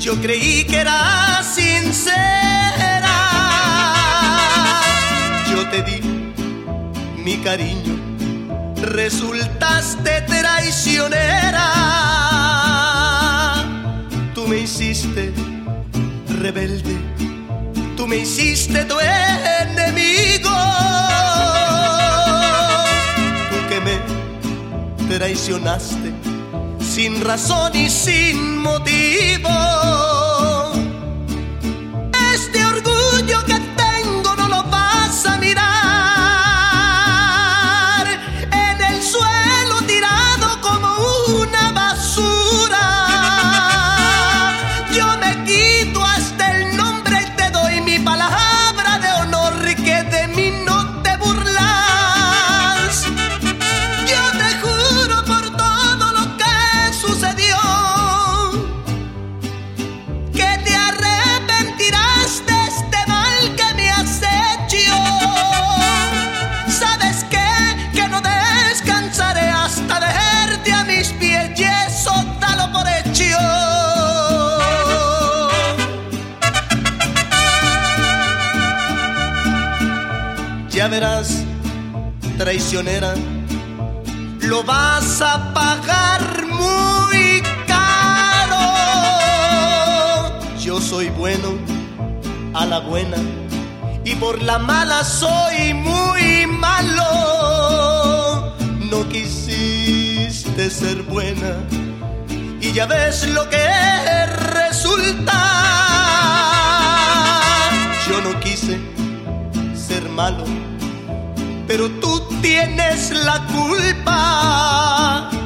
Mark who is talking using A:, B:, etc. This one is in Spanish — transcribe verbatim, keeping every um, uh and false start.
A: Yo creí que eras sincera. Yo te di mi cariño, resultaste traicionera. Tú me hiciste rebelde, tú me hiciste tu enemigo. Tú que me traicionaste sin razón y sin motivo. Este orgullo que tengo no lo vas a mirar. En el suelo tirado como una basura. Yo me quito hasta el nombre y te doy mi palabra de honor que de mí no te burlas. Yo te juro por todo lo que sucedió que te arrepentirás de este mal que me has hecho. ¿Sabes qué? Que no descansaré hasta dejarte a mis pies y eso dalo por hecho. Ya verás, traicionera, lo vas a pagar muy caro. Yo soy bueno a la buena y por la mala soy muy malo. No quisiste ser buena y ya ves lo que resulta. Yo no quise ser malo, pero tú tienes la culpa.